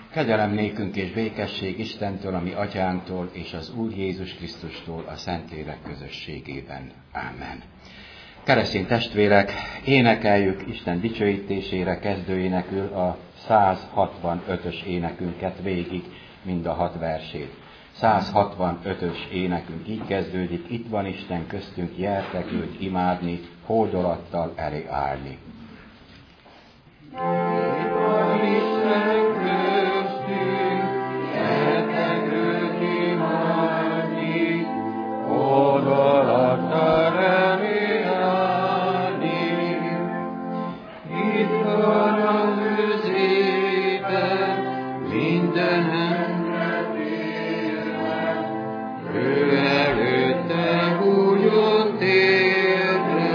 Kegyelem nékünk és békesség Istentől, a mi atyánktól, és az Úr Jézus Krisztustól a Szentlélek közösségében. Ámen. Keresztény testvérek, énekeljük Isten dicsőítésére kezdőénekül a 165-ös énekünket végig, mind a 6 versét. 165-ös énekünk így kezdődik: itt van Isten köztünk, gyertek őt imádni, hódolattal elé állni. Itt van Isten köztünk, gyertek őt imádni, hódolattal elé állni. Itt van az özében, minden ember élve, ő előtte húgyon térde.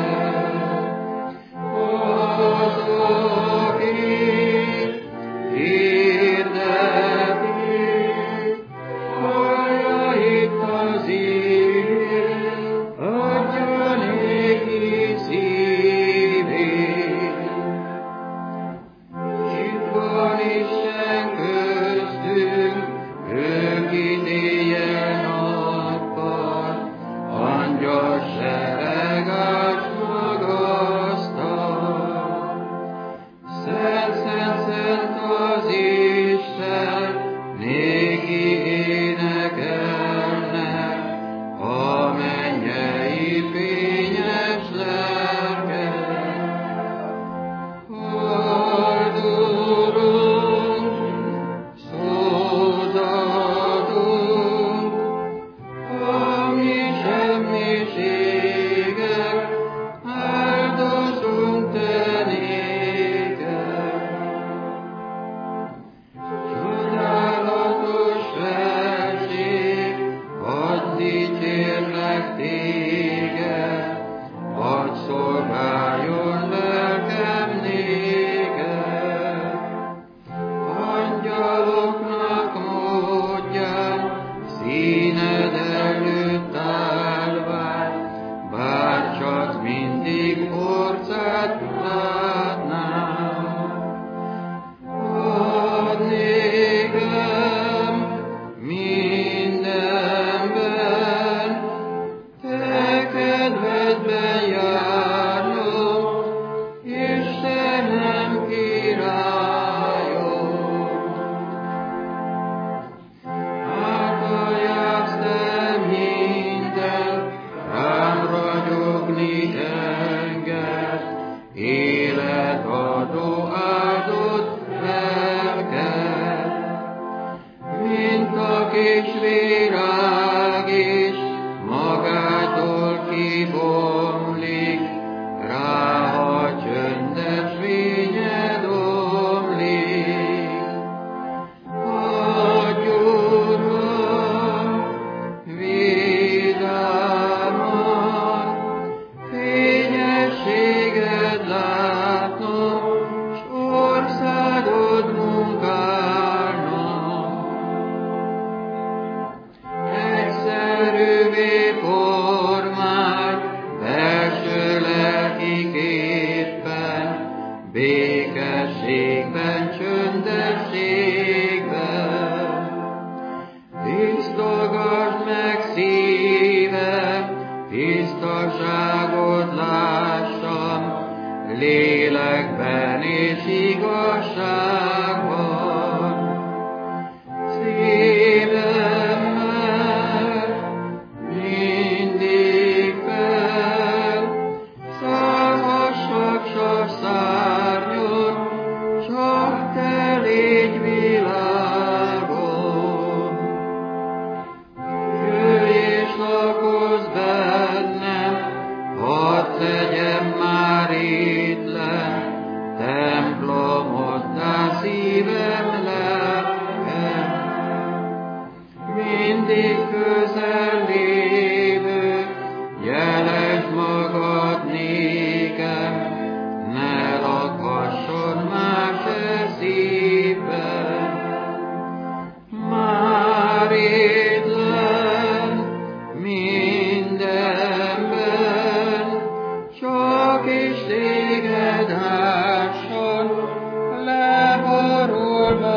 Téged ásson, leborul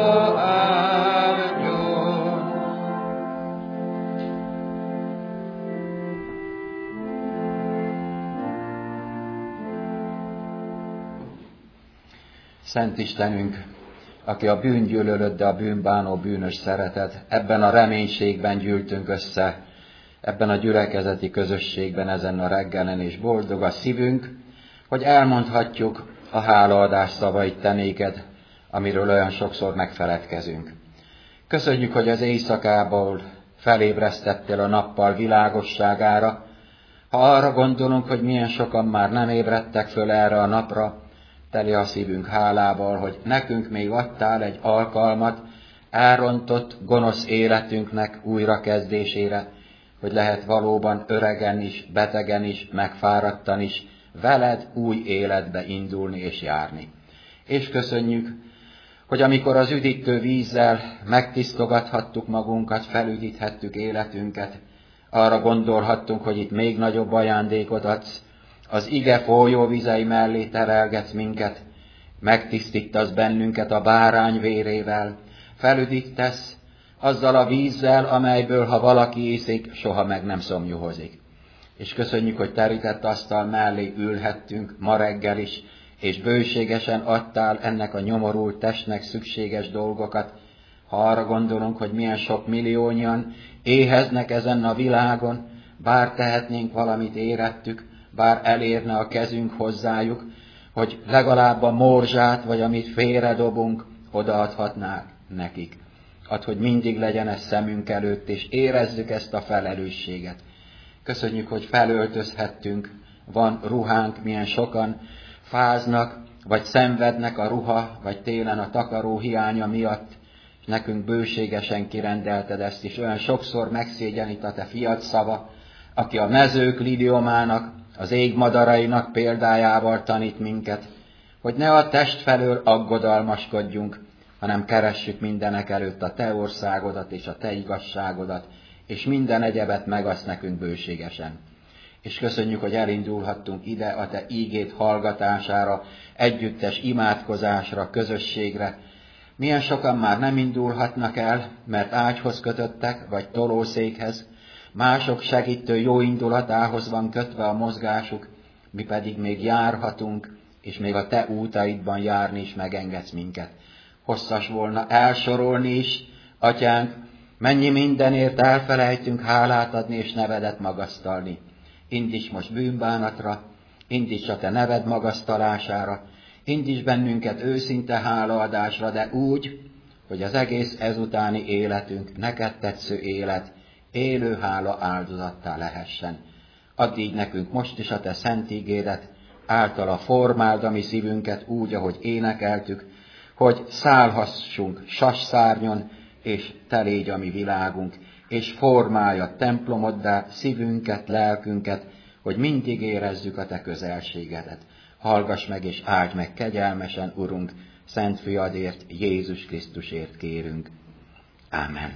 Szent Istenünk, aki a bűngyűlölött, de a bűnbánó bűnös szeretet, ebben a reménységben gyűltünk össze, ebben a gyülekezeti közösségben ezen a reggelen, és boldog a szívünk, hogy elmondhatjuk a hálaadás szavait te néked, amiről olyan sokszor megfeledkezünk. Köszönjük, hogy az éjszakából felébresztettél a nappal világosságára. Ha arra gondolunk, hogy milyen sokan már nem ébredtek föl erre a napra, teli a szívünk hálával, hogy nekünk még adtál egy alkalmat elrontott, gonosz életünknek újrakezdésére, hogy lehet valóban öregen is, betegen is, megfáradtan is veled új életbe indulni és járni. És köszönjük, hogy amikor az üdítő vízzel megtisztogathattuk magunkat, felüdíthettük életünket, arra gondolhattunk, hogy itt még nagyobb ajándékot adsz, az ige folyóvizei mellé terelgetsz minket, megtisztítasz bennünket a bárány vérével, felüdítesz azzal a vízzel, amelyből, ha valaki iszik, soha meg nem szomjuhozik. És köszönjük, hogy terített asztal mellé ülhettünk ma reggel is, és bőségesen adtál ennek a nyomorult testnek szükséges dolgokat. Ha arra gondolunk, hogy milyen sok milliónyian éheznek ezen a világon, bár tehetnénk valamit érettük, bár elérne a kezünk hozzájuk, hogy legalább a morzsát, vagy amit félredobunk, odaadhatnák nekik. Add, hogy mindig legyen ez szemünk előtt, és érezzük ezt a felelősséget. Köszönjük, hogy felöltözhettünk, van ruhánk, milyen sokan fáznak, vagy szenvednek a ruha, vagy télen a takaró hiánya miatt, és nekünk bőségesen kirendelted ezt is. Olyan sokszor megszégyenít a te fiad szava, aki a mezők lidiomának, az égmadarainak példájával tanít minket, hogy ne a test felől aggodalmaskodjunk, hanem keressük mindenek előtt a te országodat és a te igazságodat, és minden egyebet megadsz nekünk bőségesen. És köszönjük, hogy elindulhattunk ide a te ígét hallgatására, együttes imádkozásra, közösségre. Milyen sokan már nem indulhatnak el, mert ágyhoz kötöttek, vagy tolószékhez, mások segítő jó indulatához van kötve a mozgásuk, mi pedig még járhatunk, és még a te útaidban járni is megengedsz minket. Hosszas volna elsorolni is, atyánk, mennyi mindenért elfelejtünk hálát adni és nevedet magasztalni. Indíts most bűnbánatra, indíts a te neved magasztalására, indíts bennünket őszinte hálaadásra, de úgy, hogy az egész ezutáni életünk neked tetsző élet, élő hála áldozattá lehessen. Add így nekünk most is a te szent ígédet, általa formáld a mi szívünket úgy, ahogy énekeltük, hogy szállhassunk sasszárnyon, és te légy a mi világunk, és formálj a templomoddá szívünket, lelkünket, hogy mindig érezzük a te közelségedet. Hallgass meg és áldj meg kegyelmesen, Urunk, Szent Fiadért, Jézus Krisztusért kérünk. Ámen.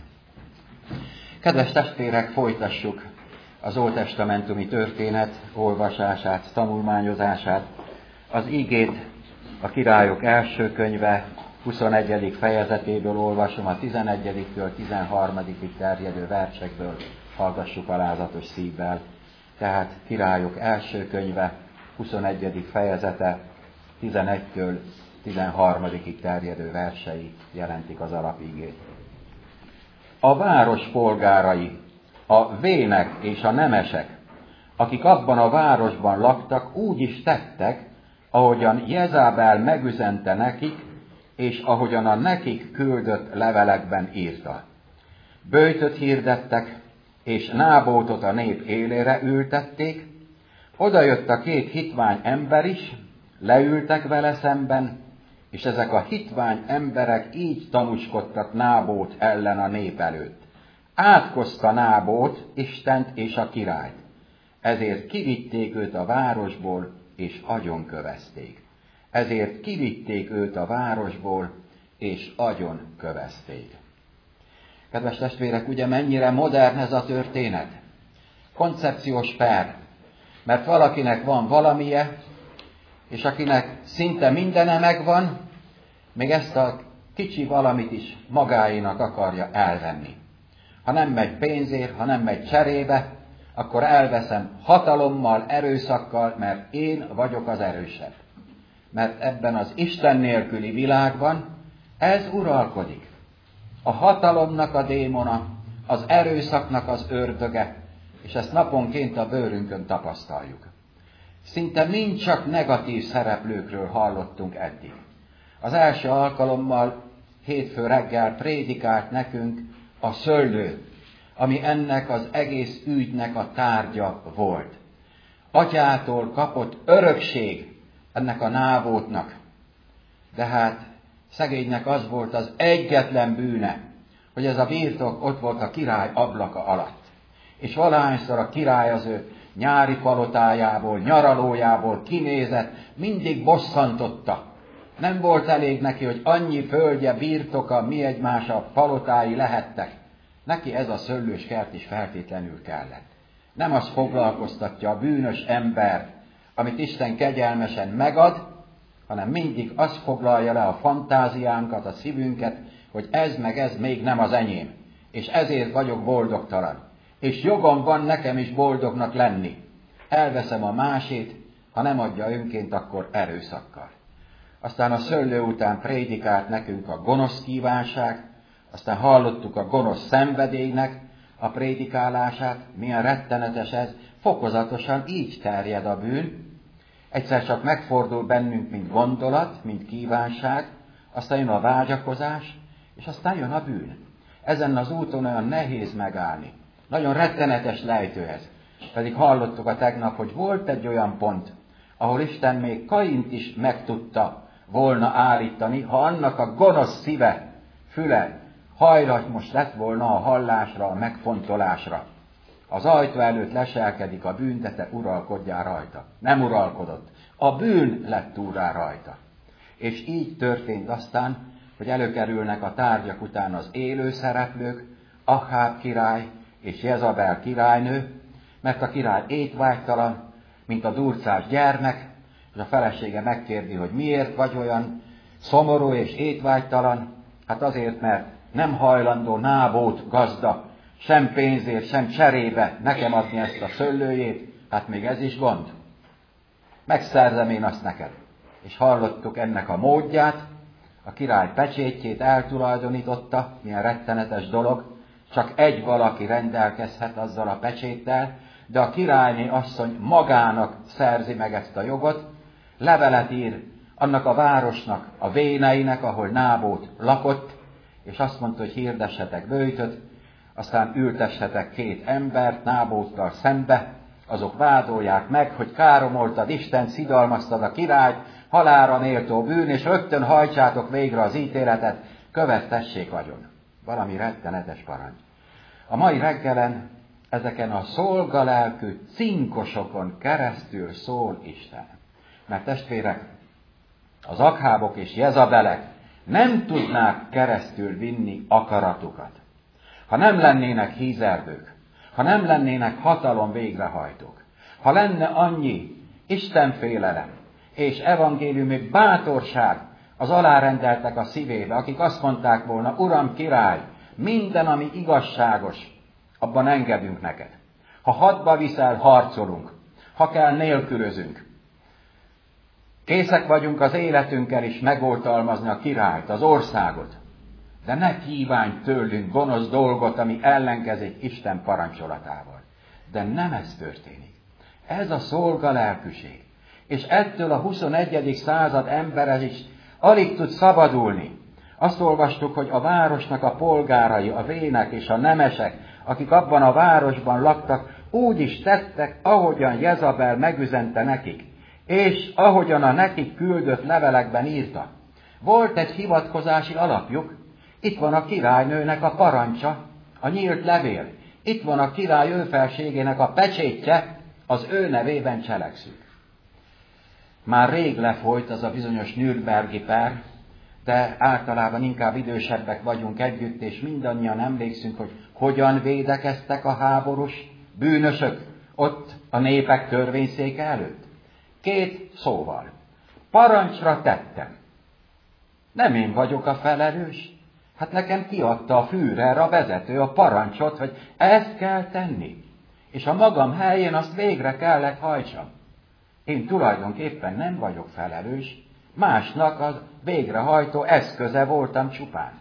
Kedves testvérek, folytassuk az ótestamentumi történet olvasását, tanulmányozását. Az ígét a Királyok első könyve 21. fejezetéből olvasom, a 11-től 13-ig terjedő versekből hallgassuk alázatos szívvel. Tehát Királyok első könyve 21. fejezete 11-től 13-ig terjedő versei jelentik az alapígét. A város polgárai, a vének és a nemesek, akik abban a városban laktak, úgy is tettek, ahogyan Jezábel megüzente nekik, és ahogyan a nekik küldött levelekben írta. Böjtöt hirdettek, és Nábótot a nép élére ültették, oda jött a két hitvány ember is, leültek vele szemben, és ezek a hitvány emberek így tanúskodtak Nábót ellen a nép előtt. Átkozta Nábót Istent és a királyt, ezért kivitték őt a városból, és agyonkövezték. Ezért kivitték őt a városból, és agyonkövezték. Kedves testvérek, ugye mennyire modern ez a történet? Koncepciós per, mert valakinek van valamije, és akinek szinte mindene megvan, még ezt a kicsi valamit is magáénak akarja elvenni. Ha nem megy pénzért, ha nem megy cserébe, akkor elveszem hatalommal, erőszakkal, mert én vagyok az erősebb. mert ebben az Isten nélküli világban ez uralkodik. A hatalomnak a démona, az erőszaknak az ördöge, és ezt naponként a bőrünkön tapasztaljuk. Szinte mind csak negatív szereplőkről hallottunk eddig. Az első alkalommal hétfő reggel prédikált nekünk a szőlő, ami ennek az egész ügynek a tárgya volt. Atyától kapott örökség ennek a Nábótnak. De hát szegénynek az volt az egyetlen bűne, hogy ez a birtok ott volt a király ablaka alatt. És valahányszor a király az ő nyári palotájából, nyaralójából kinézett, mindig bosszantotta. Nem volt elég neki, hogy annyi földje, birtoka, mi egymása palotái lehettek. Neki ez a szőlős kert is feltétlenül kellett. Nem az foglalkoztatja a bűnös ember, amit Isten kegyelmesen megad, hanem mindig az foglalja le a fantáziánkat, a szívünket, hogy ez meg ez még nem az enyém, és ezért vagyok boldogtalan. És jogom van nekem is boldognak lenni. Elveszem a másét, ha nem adja önként, akkor erőszakkal. Aztán a szőlő után prédikált nekünk a gonosz kívánság, aztán hallottuk a gonosz szenvedélynek a prédikálását, milyen rettenetes ez, fokozatosan így terjed a bűn. Egyszer csak megfordul bennünk, mint gondolat, mint kívánság, aztán jön a vágyakozás, és aztán jön a bűn. Ezen az úton olyan nehéz megállni. Nagyon rettenetes lejtő ez. Pedig hallottuk a tegnap, hogy volt egy olyan pont, ahol Isten még Kaint is meg tudta volna állítani, ha annak a gonosz szíve, füle hajlamos lett volna a hallásra, a megfontolásra. Az ajtó előtt leselkedik a bűn, de te uralkodjál rajta. Nem uralkodott. A bűn lett úrrá rajta. És így történt aztán, hogy előkerülnek a tárgyak után az élő szereplők, Aháb király és Jezabel királynő, mert a király étvágytalan, mint a durcás gyermek, és a felesége megkérdi, hogy miért vagy olyan szomorú és étvágytalan. Hát azért, mert nem hajlandó Nábót gazda, sem pénzért, sem cserébe nekem adni ezt a szőlőjét, hát még ez is gond. Megszerzem én azt neked. És hallottuk ennek a módját, a király pecsétjét eltulajdonította, milyen rettenetes dolog, csak egy valaki rendelkezhet azzal a pecséttel, de a királyné asszony magának szerzi meg ezt a jogot, levelet ír annak a városnak, a véneinek, ahol Nábót lakott, és azt mondta, hogy hirdessetek böjtöt, aztán ültessetek 2 embert Nábóttal szembe, azok vádolják meg, hogy káromoltad Istent, szidalmaztad a királyt, halálra méltó bűn, és rögtön hajtsátok végre az ítéletet, követtessék vagyon. Valami rettenetes parancs. A mai reggelen ezeken a szolgalelkű cinkosokon keresztül szól Isten. Mert testvérek, az Akhábok és Jezabelek nem tudnák keresztül vinni akaratukat. Ha nem lennének hízelgők, ha nem lennének hatalom végrehajtók, ha lenne annyi istenfélelem és evangéliumi bátorság az alárendeltek a szívébe, akik azt mondták volna, Uram király, minden, ami igazságos, abban engedünk neked. Ha hadba viszel, harcolunk, ha kell, nélkülözünk. Készek vagyunk az életünkkel is megoltalmazni a királyt, az országot, de ne kívánj tőlünk gonosz dolgot, ami ellenkezik Isten parancsolatával. De nem ez történik. Ez a szolgalelkűség. És ettől a 21. század embere is alig tud szabadulni. Azt olvastuk, hogy a városnak a polgárai, a vének és a nemesek, akik abban a városban laktak, úgy is tettek, ahogyan Jezabel megüzente nekik, és ahogyan a nekik küldött levelekben írta. Volt egy hivatkozási alapjuk, itt van a királynőnek a parancsa, a nyílt levél, itt van a király őfelségének a pecsétje, az ő nevében cselekszünk. Már rég lefolyt az a bizonyos Nürnbergi per, de általában inkább idősebbek vagyunk együtt, és mindannyian emlékszünk, hogy hogyan védekeztek a háborús bűnösök ott a népek törvényszéke előtt. 2 szóval. Parancsra tettem. Nem én vagyok a felelős. Hát nekem kiadta a Führer, a vezető, a parancsot, hogy ezt kell tenni. És a magam helyén azt végre kellett hajtsam. Én tulajdonképpen nem vagyok felelős, Másnak az végrehajtó eszköze voltam csupán.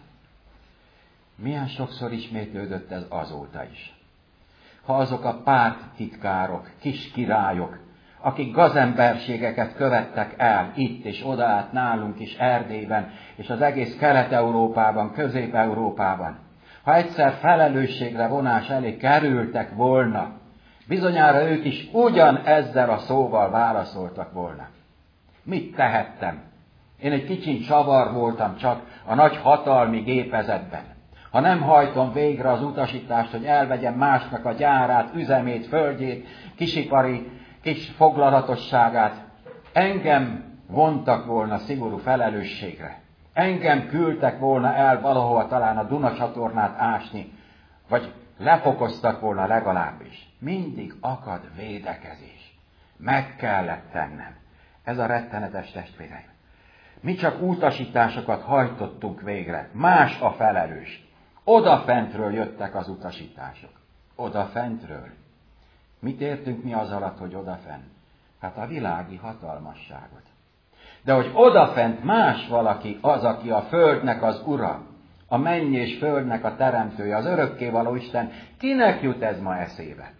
Milyen sokszor ismétlődött ez azóta is. Ha azok a párttitkárok, kis királyok, akik gazemberségeket követtek el itt és oda át nálunk is Erdélyben, és az egész Kelet-Európában, Közép-Európában, ha egyszer felelősségre vonás elé kerültek volna, bizonyára ők is ugyan ezzel a szóval válaszoltak volna. Mit tehettem? Én egy kicsit csavar voltam csak a nagy hatalmi gépezetben. Ha nem hajtom végre az utasítást, hogy elvegyem másnak a gyárát, üzemét, földjét, kisipari, kis foglalatosságát, engem vontak volna szigorú felelősségre. Engem küldtek volna el valahova talán a Duna csatornát ásni, vagy lefokoztak volna legalábbis. Mindig akad védekezés. Meg kellett tennem. Ez a rettenetes, testvéreim. Mi csak utasításokat hajtottunk végre. Más a felelős. Odafentről jöttek az utasítások. Odafentről. Mit értünk mi az alatt, hogy odafent? Hát a világi hatalmasságot. De hogy odafent más valaki az, aki a földnek az ura, a menny és földnek a teremtője, az örökkévaló Isten, kinek jut ez ma eszébe?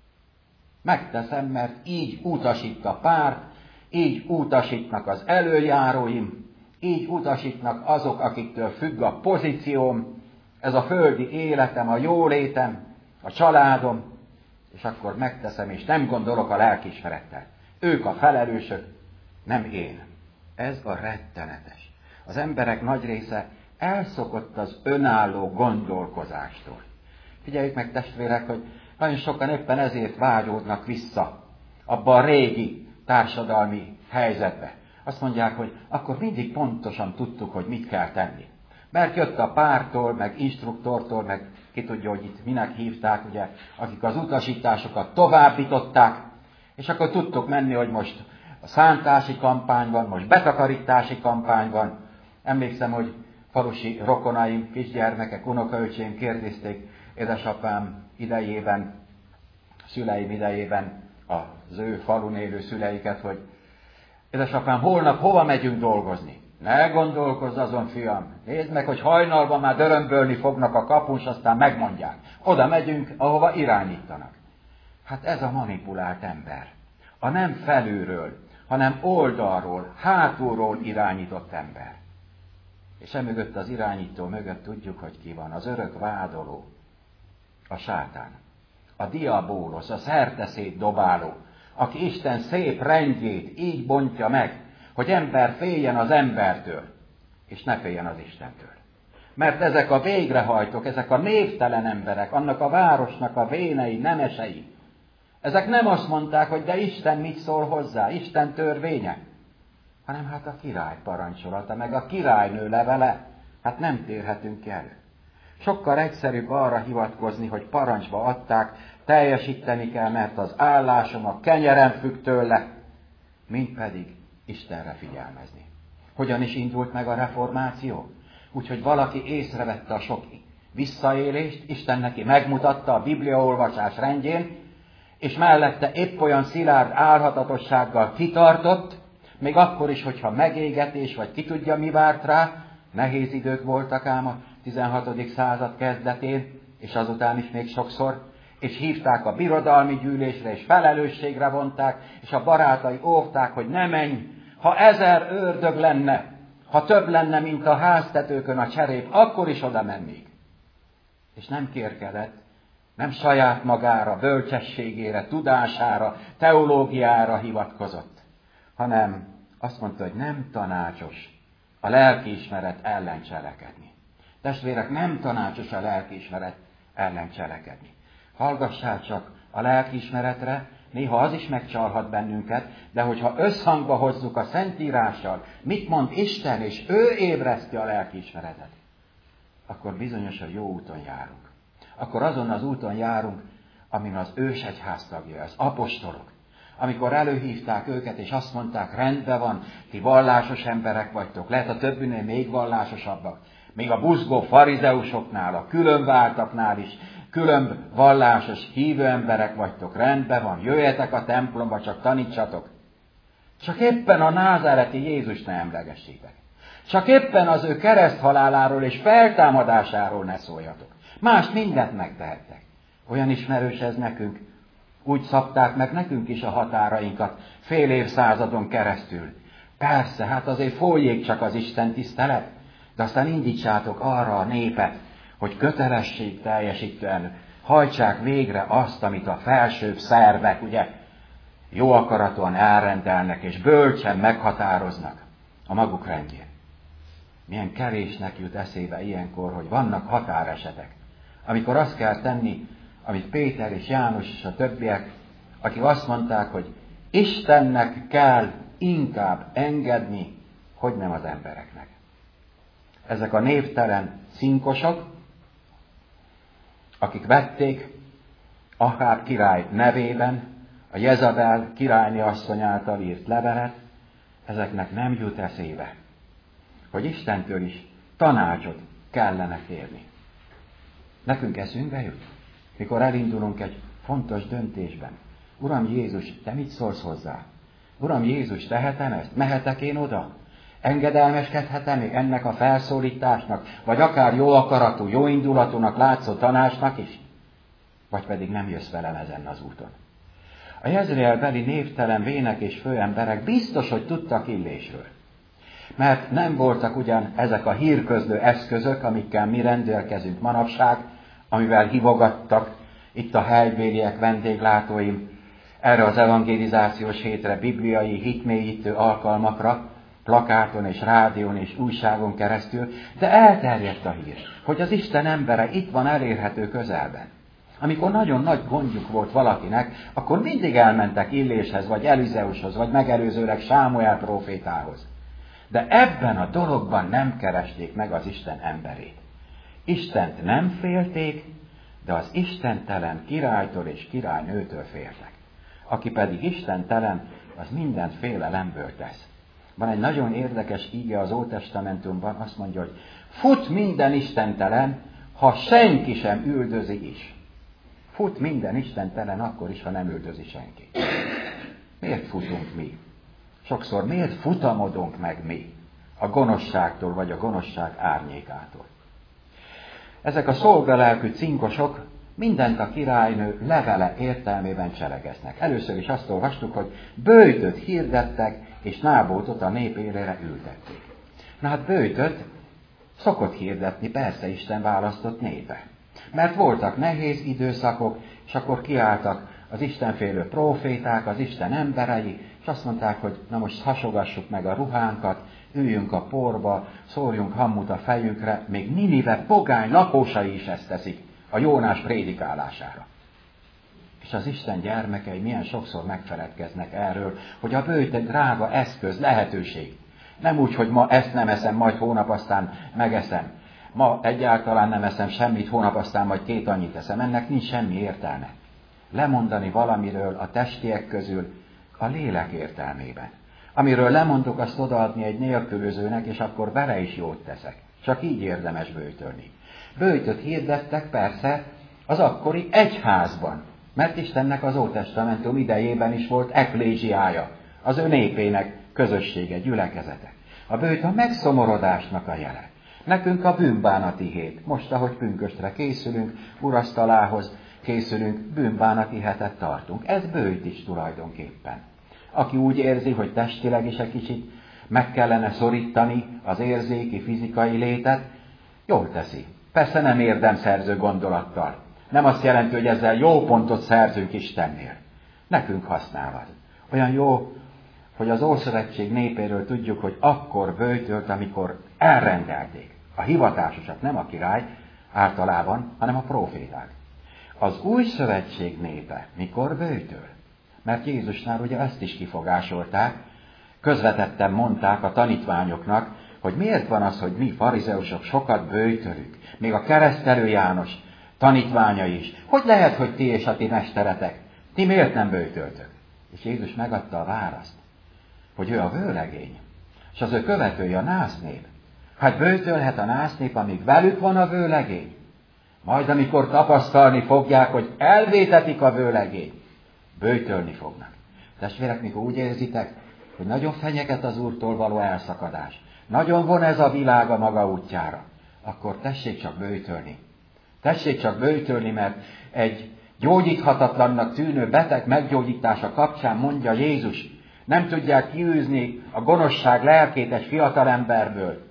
Megteszem, mert így utasít a párt, így utasítnak az előjáróim, így utasítnak azok, akiktől függ a pozícióm, ez a földi életem, a jólétem, a családom, és akkor megteszem, és nem gondolok a lelkiismerettel. Ők a felelősök, nem én. Ez a rettenetes. Az emberek nagy része elszokott az önálló gondolkozástól. Figyeljük meg, testvérek, hogy nagyon sokan éppen ezért vágyódnak vissza abba a régi társadalmi helyzetbe. Azt mondják, hogy akkor mindig pontosan tudtuk, hogy mit kell tenni. Mert jött a pártól, meg instruktortól, meg ki tudja, hogy itt minek hívták, ugye, akik az utasításokat továbbították, és akkor tudtuk menni, hogy most a szántási kampány van, most betakarítási kampány van. Emlékszem, hogy falusi rokonaim, kisgyermekek, unokaöcséim kérdezték édesapám idejében, szüleim idejében az ő falun élő szüleiket, hogy édesapám, holnap hova megyünk dolgozni? Ne gondolkozz azon, fiam. Nézd meg, hogy hajnalban már dörömbölni fognak a kapun, és aztán megmondják. Oda megyünk, ahova irányítanak. Hát ez a manipulált ember. A nem felülről, hanem oldalról, hátulról irányított ember. És emögött az irányító mögött tudjuk, hogy ki van. Az örök vádoló, a sátán, a diabólosz, a szerteszét dobáló, aki Isten szép rendjét így bontja meg, hogy ember féljen az embertől, és ne féljen az Istentől. Mert ezek a végrehajtók, ezek a névtelen emberek, annak a városnak a vénei, nemesei, ezek nem azt mondták, hogy de Isten mit szól hozzá, Isten törvénye, hanem hát a király parancsolata, meg a királynő levele, hát nem térhetünk el. Sokkal egyszerűbb arra hivatkozni, hogy parancsba adták, teljesíteni kell, mert az állásom, a kenyerem függ tőle, mint pedig Istenre figyelmezni. Hogyan is indult meg a reformáció? Úgyhogy valaki észrevette a sok visszaélést, Isten neki megmutatta a bibliaolvasás rendjén, és mellette épp olyan szilárd álhatatossággal kitartott, még akkor is, hogyha megégetés, vagy ki tudja mi várt rá, nehéz idők voltak ám a 16. század kezdetén, és azután is még sokszor, és hívták a birodalmi gyűlésre, és felelősségre vonták, és a barátai óvták, hogy ne menj, ha 1000 ördög lenne, ha több lenne, mint a háztetőkön a cserép, akkor is oda mennék. És nem kérkedett, nem saját magára, bölcsességére, tudására, teológiára hivatkozott, hanem azt mondta, hogy nem tanácsos a lelkiismeret ellen cselekedni. Testvérek, nem tanácsos a lelkiismeret ellen cselekedni. Hallgassál csak a lelkiismeretre, néha az is megcsalhat bennünket, de hogyha összhangba hozzuk a Szentírással, mit mond Isten, és ő ébreszti a lelkiismeretet, akkor bizonyosan jó úton járunk. Akkor azon az úton járunk, amin az ősegyház tagjai, az apostolok. Amikor előhívták őket, és azt mondták, rendben van, ti vallásos emberek vagytok, lehet a többinél még vallásosabbak, még a buzgó farizeusoknál, a különváltaknál is, külön vallásos hívő emberek vagytok, rendben van, jöjjetek a templomba, csak tanítsatok. Csak éppen a názáreti Jézus ne emlegessétek. Csak éppen az ő kereszthaláláról és feltámadásáról ne szóljatok. Más mindent megtehettek. Olyan ismerős ez nekünk. Úgy szabták meg nekünk is a határainkat fél évszázadon keresztül. Persze, hát azért folyjék csak az Isten tisztelet, de aztán indítsátok arra a népet, hogy kötelesség teljesítően hajtsák végre azt, amit a felsőbb szervek, ugye, jó akaratúan elrendelnek, és bölcsen meghatároznak a maguk rendjén. Milyen kevésnek jut eszébe ilyenkor, hogy vannak határesetek, amikor azt kell tenni, amit Péter és János és a többiek, akik azt mondták, hogy Istennek kell inkább engedni, hogy nem az embereknek. Ezek a névtelen cinkosok, akik vették Aháb király nevében a Jezabel királyné asszony által írt levelet, ezeknek nem jut eszébe, hogy Istentől is tanácsot kellene kérni. Nekünk eszünkbe jut, mikor elindulunk egy fontos döntésben. Uram Jézus, te mit szólsz hozzá? Uram Jézus, tehetem ezt? Mehetek én oda? Engedelmeskedhetem még ennek a felszólításnak, vagy akár jó akaratú, jó indulatúnak látszó tanácsnak is? Vagy pedig nem jössz velem ezen az úton? A Jezreelbeli névtelen vének és főemberek biztos, hogy tudtak Illésről. Mert nem voltak ugyan ezek a hírközlő eszközök, amikkel mi rendelkezünk manapság, amivel hívogattak itt a helybéliek, vendéglátóim erre az evangelizációs hétre, bibliai hitmélyítő alkalmakra, plakáton és rádión és újságon keresztül, de elterjedt a hír, hogy az Isten embere itt van elérhető közelben. Amikor nagyon nagy gondjuk volt valakinek, akkor mindig elmentek Illéshez, vagy Elizeushoz, vagy megelőzőleg Sámuel prófétához. De ebben a dologban nem keresték meg az Isten emberét. Istent nem félték, de az istentelen királytól és királynőtől féltek. Aki pedig istentelen, az mindent félelemből tesz. Van egy nagyon érdekes íge az Ótestamentumban, azt mondja, hogy fut minden istentelen, ha senki sem üldözi is. Fut minden istentelen akkor is, ha nem üldözi senki. Miért futunk mi? Sokszor miért futamodunk meg mi a gonoszságtól vagy a gonoszság árnyékától? Ezek a szolgalelkű cinkosok mindent a királynő levele értelmében cselekeznek. Először is azt olvastuk, hogy böjtöt hirdettek, és Nábótot a nép élére ültették. Na hát böjtöt szokott hirdetni persze Isten választott népe. Mert voltak nehéz időszakok, és akkor kiálltak az istenfélő próféták, az Isten emberei, és azt mondták, hogy na most hasogassuk meg a ruhánkat, üljünk a porba, szórjunk hammut a fejünkre, még Ninive pogány lakosai is ezt teszik a Jónás prédikálására. És az Isten gyermekei milyen sokszor megfeledkeznek erről, hogy a böjt egy drága eszköz, lehetőség. Nem úgy, hogy ma ezt nem eszem, majd hónap aztán megeszem. Ma egyáltalán nem eszem semmit, hónap aztán majd 2 annyit eszem. Ennek nincs semmi értelme. Lemondani valamiről a testiek közül a lélek értelmében. Amiről lemondok, azt odaadni egy nélkülözőnek, és akkor vele is jót teszek. Csak így érdemes böjtölni. Böjtöt hirdettek persze az akkori egyházban, mert Istennek az Ótestamentum idejében is volt eklézsiája, az ő népének közössége, gyülekezete. A böjt a megszomorodásnak a jele. Nekünk a bűnbánati hét. Most, ahogy pünköstre készülünk, urasztalához készülünk, bűnbánati hetet tartunk. Ez böjt is tulajdonképpen. Aki úgy érzi, hogy testileg is egy kicsit meg kellene szorítani az érzéki, fizikai létet, jól teszi. Persze nem érdemszerző gondolattal. Nem azt jelenti, hogy ezzel jó pontot szerzünk Istennél. Nekünk használ az. Olyan jó, hogy az Ószövetség népéről tudjuk, hogy akkor böjtölt, amikor elrendelték. A hivatásosak, nem a király általában, hanem a próféták. Az Új Szövetség népe mikor böjtöl? Mert Jézusnál ugye ezt is kifogásolták, közvetetten mondták a tanítványoknak, hogy miért van az, hogy mi farizeusok sokat böjtölünk, még a keresztelő János tanítványa is. Hogy lehet, hogy ti és a ti mesteretek, ti miért nem böjtöltök? És Jézus megadta a választ, hogy ő a vőlegény, és az ő követője a násznép. Hát böjtölhet a násznép, amíg velük van a vőlegény. Majd amikor tapasztalni fogják, hogy elvétetik a vőlegény, böjtölni fognak. Testvérek, mikor úgy érzitek, hogy nagyon fenyeget az Úrtól való elszakadás, nagyon von ez a világ a maga útjára, akkor tessék csak böjtölni. Tessék csak böjtölni, mert egy gyógyíthatatlannak tűnő beteg meggyógyítása kapcsán mondja Jézus, nem tudják kiűzni a gonoszság lelkét egy fiatal emberből,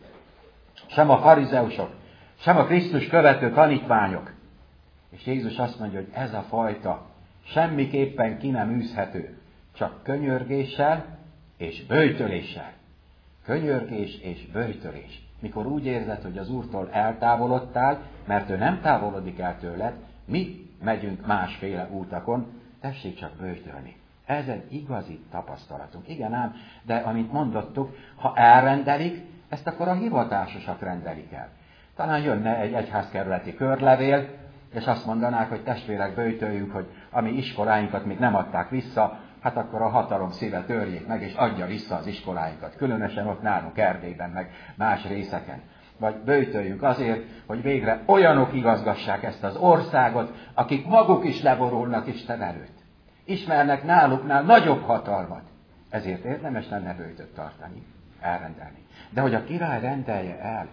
sem a farizeusok, sem a Krisztus követő tanítványok. És Jézus azt mondja, hogy ez a fajta semmiképpen ki nem űzhető, csak könyörgéssel és böjtöléssel. Könyörgés és böjtölés. Mikor úgy érzed, hogy az Úrtól eltávolodtál, mert ő nem távolodik el tőled, mi megyünk másféle útakon, tessék csak böjtölni. Ez egy igazi tapasztalatunk. Igen ám, de amint mondottuk, ha elrendelik, ezt akkor a hivatásosak rendelik el. Talán jönne egy egyházkerületi körlevél, és azt mondanák, hogy testvérek, böjtöljünk, hogy a mi iskoláinkat még nem adták vissza, hát akkor a hatalom szíve törjék meg, és adja vissza az iskoláinkat. Különösen ott nálunk Erdélyben, meg más részeken. Vagy böjtöljünk azért, hogy végre olyanok igazgassák ezt az országot, akik maguk is leborulnak Isten előtt. Ismernek náluknál nagyobb hatalmat. Ezért érdemes lenne böjtöt tartani, elrendelni. De hogy a király rendelje el,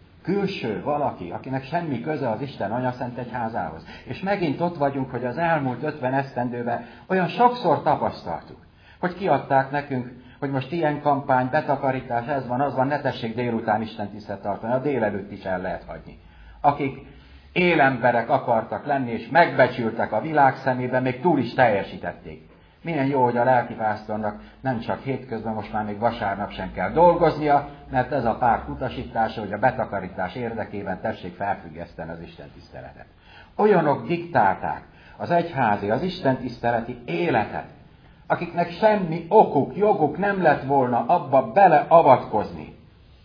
külső valaki, akinek semmi köze az Isten Anyaszent Egyházához. És megint ott vagyunk, hogy az elmúlt 50 esztendőben olyan sokszor tapasztaltuk, hogy kiadták nekünk, hogy most ilyen kampány, betakarítás, ez van, az van, ne tessék délután istentiszteletet tartani, a délelőtt is el lehet hagyni. Akik élemberek akartak lenni, és megbecsültek a világ szemében, még túl is teljesítették. Milyen jó, hogy a lelkipásztornak nem csak hétközben, most már még vasárnap sem kell dolgoznia, mert ez a párt utasítása, hogy a betakarítás érdekében tessék felfüggeszteni az istentiszteletet. Olyanok diktálták az egyházi, az istentiszteleti életet, akiknek semmi okuk, joguk nem lett volna abba beleavatkozni.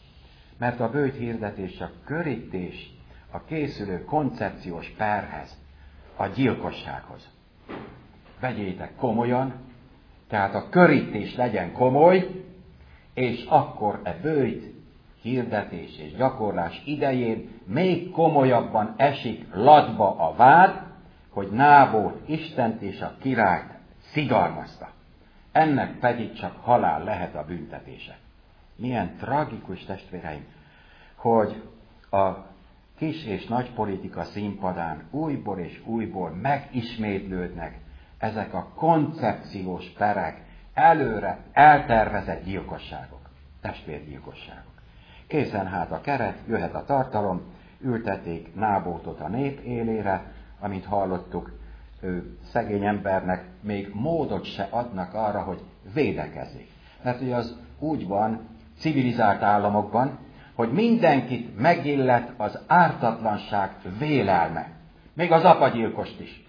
Mert a böjt hirdetés a körítés a készülő koncepciós perhez, a gyilkossághoz. Vegyétek komolyan, tehát a körítés legyen komoly, és akkor e böjt hirdetés és gyakorlás idején még komolyabban esik latba a vád, hogy Nábót Istent és a királyt szidalmazta. Ennek pedig csak halál lehet a büntetése. Milyen tragikus, testvéreim, hogy a kis és nagy politika színpadán újból és újból megismétlődnek ezek a koncepciós perek, előre eltervezett gyilkosságok, testvérgyilkosságok. Készen hát a keret, jöhet a tartalom, ültették Nábótot a nép élére, amint hallottuk, szegény embernek még módot se adnak arra, hogy védekezzék. Mert ugye az úgy van civilizált államokban, hogy mindenkit megillet az ártatlanság vélelme. Még az apagyilkost is.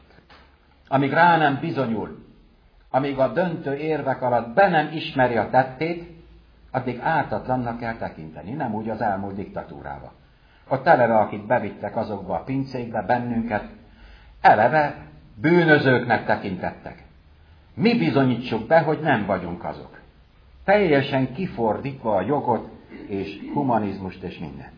Amíg rá nem bizonyul, amíg a döntő érvek alatt be nem ismeri a tettét, addig ártatlannak kell tekinteni, nem úgy az elmúlt diktatúrában. Ott eleve, akik bevittek azokba a pincékbe bennünket, eleve bűnözőknek tekintettek. Mi bizonyítsuk be, hogy nem vagyunk azok. Teljesen kifordítva a jogot és humanizmust és mindent.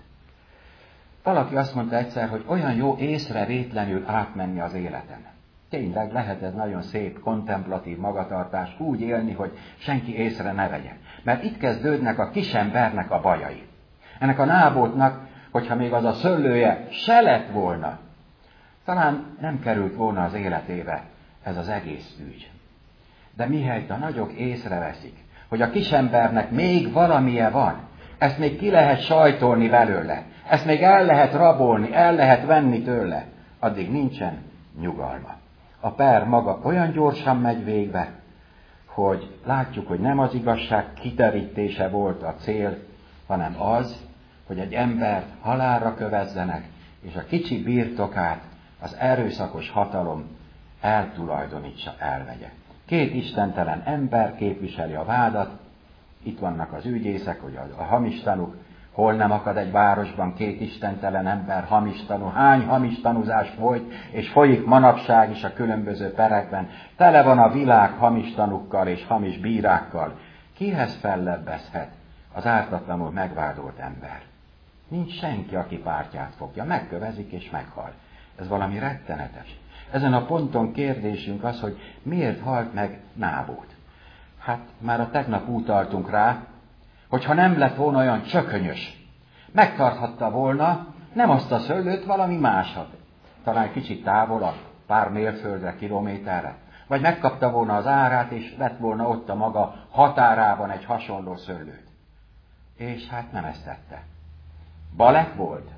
Valaki azt mondta egyszer, hogy olyan jó észrevétlenül átmenni az életen. Tényleg lehet ez nagyon szép, kontemplatív magatartás, úgy élni, hogy senki észre ne vegye. Mert itt kezdődnek a kisembernek a bajai. Ennek a Nábótnak, hogyha még az a szöllője se lett volna, talán nem került volna az életébe ez az egész ügy. De mihelyt a nagyok észreveszik, hogy a kisembernek még valamije van, ezt még ki lehet sajtolni belőle, ezt még el lehet rabolni, el lehet venni tőle, addig nincsen nyugalma. A per maga olyan gyorsan megy végbe, hogy látjuk, hogy nem az igazság kiterítése volt a cél, hanem az, hogy egy embert halálra kövezzenek, és a kicsi birtokát az erőszakos hatalom eltulajdonítsa, elvegye. Két istentelen ember képviseli a vádat, itt vannak az ügyészek, hogy a hamis tanúk, hol nem akad egy városban két istentelen ember hamis tanú, hány hamis tanúzás folyt, és folyik manapság is a különböző perekben, tele van a világ hamis tanúkkal és hamis bírákkal. Kihez fellebbezhet az ártatlanul megvádolt ember? Nincs senki, aki pártját fogja, megkövezik és meghal. Ez valami rettenetes. Ezen a ponton kérdésünk az, hogy miért halt meg Nábót. Hát már a tegnap utaltunk rá, hogyha nem lett volna olyan csökönyös, megtarthatta volna nem azt a szőlőt, valami másat. Talán kicsit távolabb, pár mérföldre, kilométerre. Vagy megkapta volna az árát, és lett volna ott a maga határában egy hasonló szőlőt. És hát nem ezt tette. Balek volt.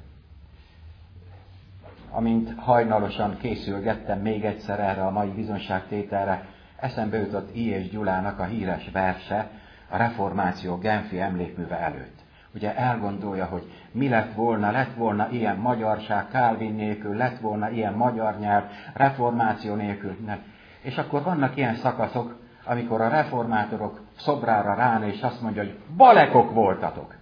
Amint hajnalosan készülgettem még egyszer erre a mai bizonyságtételre, eszembe jutott I. és Gyulának a híres verse a reformáció Genfi emlékműve előtt. Ugye elgondolja, hogy mi lett volna ilyen magyarság Calvin nélkül, lett volna ilyen magyar nyelv, reformáció nélkül. Nem. És akkor vannak ilyen szakaszok, amikor a reformátorok szobrára rána, és azt mondja, hogy balekok voltatok.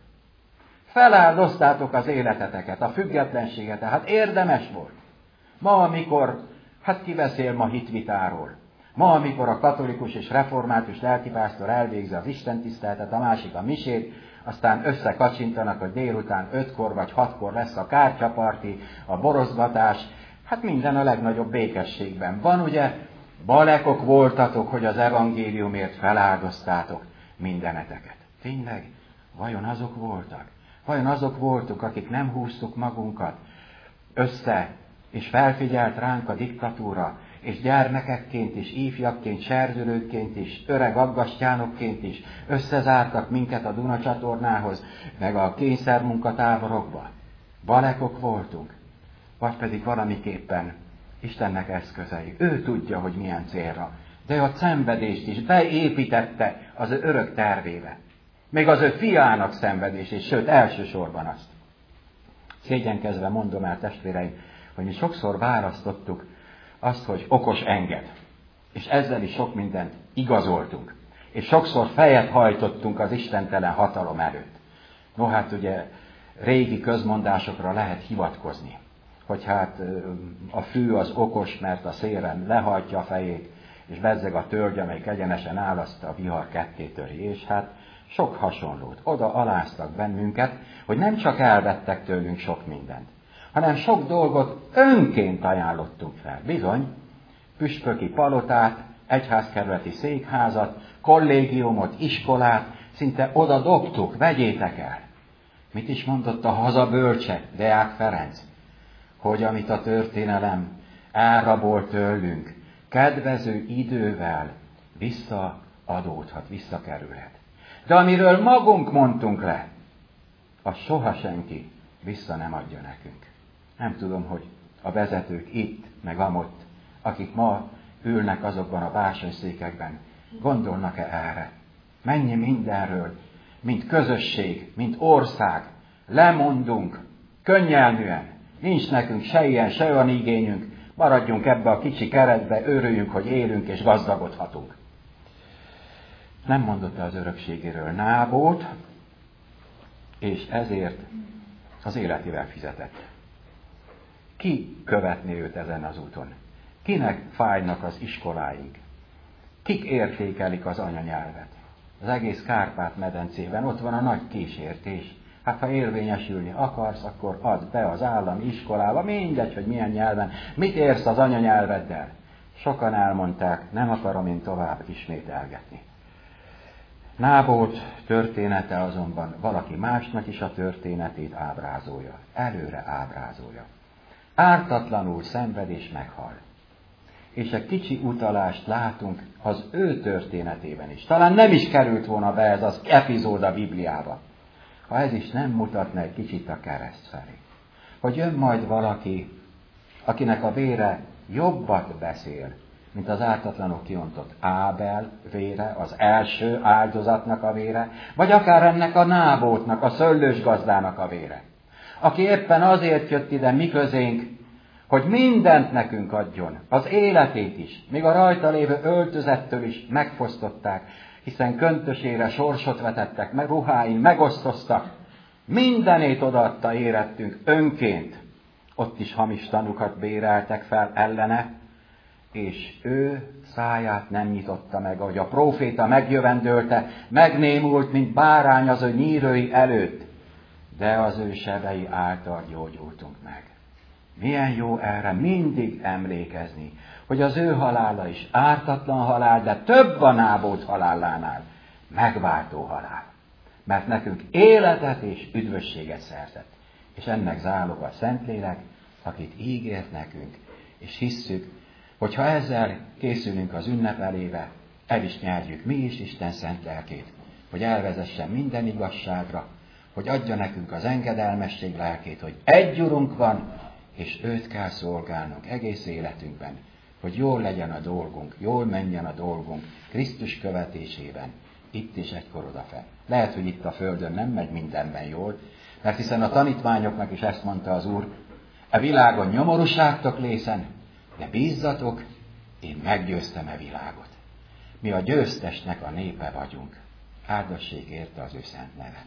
Feláldoztátok az életeteket, a függetlenséget, hát érdemes volt. Ma, amikor, hát ki beszél ma hitvitáról? Ma, amikor a katolikus és református lelkipásztor elvégzi az istentiszteletet, a másik a misét, aztán összekacsintanak, hogy délután 5-kor vagy 6-kor lesz a kártyaparti, a borozgatás, hát minden a legnagyobb békességben van, ugye? Balekok voltatok, hogy az evangéliumért feláldoztátok mindeneteket. Tényleg? Vajon azok voltak? Vajon azok voltunk, akik nem húztuk magunkat össze, és felfigyelt ránk a diktatúra, és gyermekekként is, ifjakként, serdülőként is, öreg aggastyánokként is összezártak minket a Duna csatornához, meg a kényszermunkatáborokba. Balekok voltunk, vagy pedig valamiképpen Istennek eszközei. Ő tudja, hogy milyen célra, de a szenvedést is beépítette az ő örök tervébe. Még az ő fiának szenvedését, sőt elsősorban azt. Szégyenkezve mondom el, testvéreim, hogy mi sokszor választottuk azt, hogy okos enged. És ezzel is sok mindent igazoltunk. És sokszor fejet hajtottunk az istentelen hatalom előtt. No hát ugye régi közmondásokra lehet hivatkozni. Hogy hát a fű az okos, mert a szélen lehajtja a fejét, és bezzeg a tölgy, amelyik egyenesen áll, azt a vihar kettétöri. És hát sok hasonlót. Oda aláztak bennünket, hogy nem csak elvettek tőlünk sok mindent, hanem sok dolgot önként ajánlottunk fel. Bizony, püspöki palotát, egyházkerületi székházat, kollégiumot, iskolát, szinte oda dobtuk, vegyétek el. Mit is mondott a hazabölcse, Deák Ferenc? Hogy amit a történelem elrabolt tőlünk, kedvező idővel visszaadódhat, visszakerülhet. De amiről magunk mondtunk le, az soha senki vissza nem adja nekünk. Nem tudom, hogy a vezetők itt, meg amott, akik ma ülnek azokban a bársonyszékekben, gondolnak-e erre? Mennyi mindenről, mint közösség, mint ország, lemondunk, könnyelműen, nincs nekünk se ilyen, se olyan igényünk, maradjunk ebbe a kicsi keretbe, örüljünk, hogy élünk és gazdagodhatunk. Nem mondotta az örökségéről Nábót, és ezért az életével fizetett. Ki követné őt ezen az úton? Kinek fájnak az iskoláink? Kik értékelik az anyanyelvet? Az egész Kárpát-medencében ott van a nagy kísértés. Hát ha érvényesülni akarsz, akkor add be az állami iskolába, mindegy, hogy milyen nyelven. Mit érsz az anyanyelveddel? Sokan elmondták, nem akarom én tovább ismételgetni. Nábót története azonban valaki másnak is a történetét ábrázolja, előre ábrázolja. Ártatlanul szenved és meghal. És egy kicsi utalást látunk az ő történetében is. Talán nem is került volna be ez az epizód a Bibliába, ha ez is nem mutatna egy kicsit a kereszt felé. Hogy jön majd valaki, akinek a vére jobbat beszél, mint az ártatlanok kiontott Ábel vére, az első áldozatnak a vére, vagy akár ennek a Nábótnak, a szőlős gazdának a vére. Aki éppen azért jött ide mi közénk, hogy mindent nekünk adjon, az életét is, még a rajta lévő öltözettől is megfosztották, hiszen köntösére sorsot vetettek, meg ruháin megosztoztak, mindenét odaadta érettünk önként. Ott is hamis tanukat béreltek fel ellene, és ő száját nem nyitotta meg, ahogy a próféta megjövendölte, megnémult, mint bárány az ő nyírői előtt, de az ő sebei által gyógyultunk meg. Milyen jó erre mindig emlékezni, hogy az ő halála is ártatlan halál, de több a Nábót halálánál megváltó halál. Mert nekünk életet és üdvösséget szerzett. És ennek záloga a Szentlélek, akit ígért nekünk, és hisszük, hogy ha ezzel készülünk az ünnepelébe, el is nyerjük mi is Isten szent lelkét, hogy elvezessen minden igazságra, hogy adja nekünk az engedelmesség lelkét, hogy egy Urunk van, és őt kell szolgálnunk egész életünkben, hogy jól legyen a dolgunk, jól menjen a dolgunk Krisztus követésében, itt is egykor odafenn. Lehet, hogy itt a földön nem megy mindenben jól, mert hiszen a tanítványoknak is ezt mondta az Úr, e világon nyomorúságtok lészen, de bízzatok, én meggyőztem e világot. Mi a győztesnek a népe vagyunk. Áldassék érte az ő szent neve.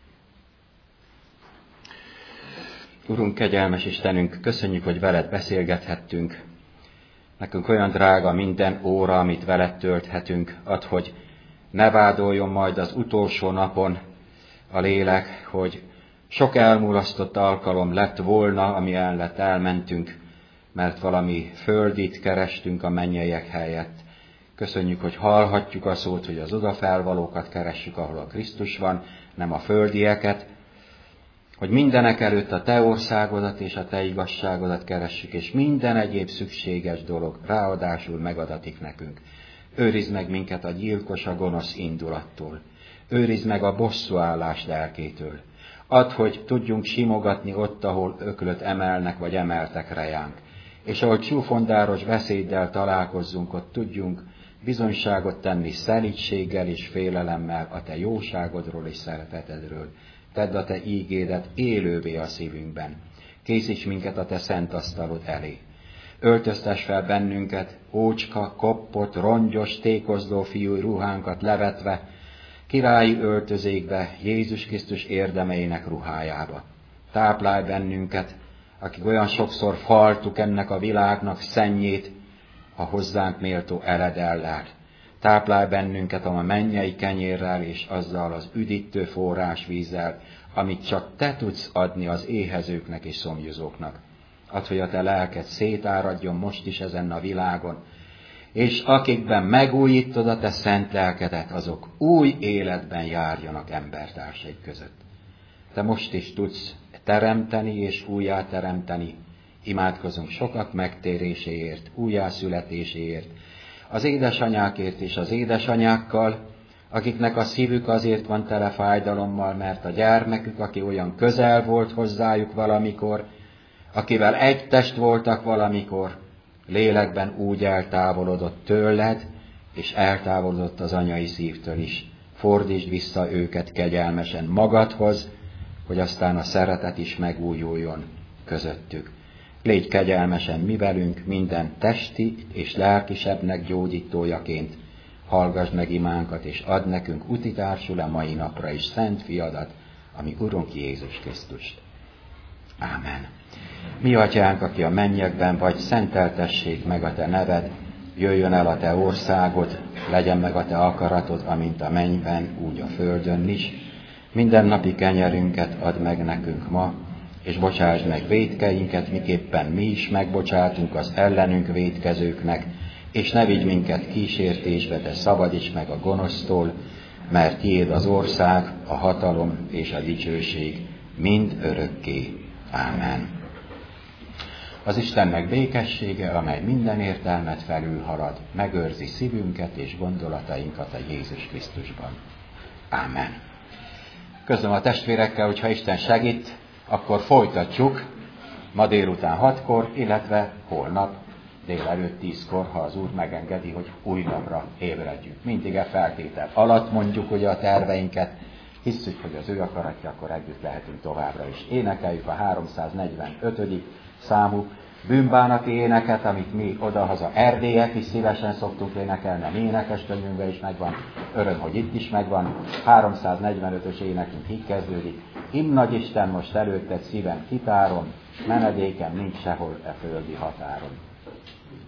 Urunk, kegyelmes Istenünk, köszönjük, hogy veled beszélgethettünk. Nekünk olyan drága minden óra, amit veled tölthetünk. Add, hogy ne vádoljon majd az utolsó napon a lélek, hogy sok elmulasztott alkalom lett volna, ami ellett elmentünk, mert valami földit kerestünk a mennyeiek helyett. Köszönjük, hogy hallhatjuk a szót, hogy az odafelvalókat keressük, ahol a Krisztus van, nem a földieket, hogy mindenek előtt a te országodat és a te igazságodat keressük, és minden egyéb szükséges dolog ráadásul megadatik nekünk. Őrizd meg minket a gyilkos, a gonosz indulattól. Őrizd meg a bosszúállás lelkétől. Add, hogy tudjunk simogatni ott, ahol öklöt emelnek vagy emeltek rejánk. És ahol csúfondáros beszéddel találkozzunk, ott tudjunk bizonyságot tenni szelídséggel és félelemmel a te jóságodról és szeretetedről. Tedd a te ígédet élővé a szívünkben. Készíts minket a te szent asztalod elé. Öltöztess fel bennünket, ócska, koppot, rongyos, tékozló fiú ruhánkat levetve, királyi öltözékbe, Jézus Krisztus érdemeinek ruhájába. Táplálj bennünket, akik olyan sokszor faltuk ennek a világnak szennyét, a hozzánk méltó eredellel. Táplálj bennünket a mennyei kenyérrel és azzal az üdítő forrásvízzel, amit csak te tudsz adni az éhezőknek és szomjazóknak. Add, hogy a te lelked szétáradjon most is ezen a világon, és akikben megújítod a te szent lelkedet, azok új életben járjanak embertársaik között. Te most is tudsz teremteni és újjáteremteni. Imádkozunk sokak megtéréséért, újjászületéséért, az édesanyákért és az édesanyákkal, akiknek a szívük azért van tele fájdalommal, mert a gyermekük, aki olyan közel volt hozzájuk valamikor, akivel egy test voltak valamikor, lélekben úgy eltávolodott tőled, és eltávolodott az anyai szívtől is. Fordítsd vissza őket kegyelmesen magadhoz, hogy aztán a szeretet is megújuljon közöttük. Légy kegyelmesen mi velünk minden testi és lelkisebbnek gyógyítójaként. Hallgass meg imánkat, és add nekünk utitársul a mai napra is szent fiadat, ami Urunk Jézus Krisztust. Ámen. Mi atyánk, aki a mennyekben vagy, szenteltessék meg a te neved, jöjjön el a te országod, legyen meg a te akaratod, amint a mennyben, úgy a földön is. Minden napi kenyerünket add meg nekünk ma, és bocsásd meg vétkeinket, miképpen mi is megbocsátunk az ellenünk vétkezőknek, és ne vigy minket kísértésbe, de szabadíts meg a gonosztól, mert tiéd az ország, a hatalom és a dicsőség mind örökké. Ámen. Az Istennek békessége, amely minden értelmet felülhalad, megőrzi szívünket és gondolatainkat a Jézus Krisztusban. Ámen. Közlöm a testvérekkel, hogyha Isten segít, akkor folytatjuk ma délután 6-kor, illetve holnap délelőtt 10-kor, ha az Úr megengedi, hogy új napra ébredjünk. Mindig e feltétel alatt mondjuk ugye a terveinket, hisszük, hogy az ő akaratja, akkor együtt lehetünk továbbra is. Énekeljük a 345. számú bűnbánati éneket, amit mi odahaza Erdélyek is szívesen szoktunk énekelni, a mi énekeskönyvünkben is megvan, öröm, hogy itt is megvan. 345-ös énekünk így kezdődik. Im nagy Isten, most előtted szívem kitárom, menedékem nincs sehol e földi határon.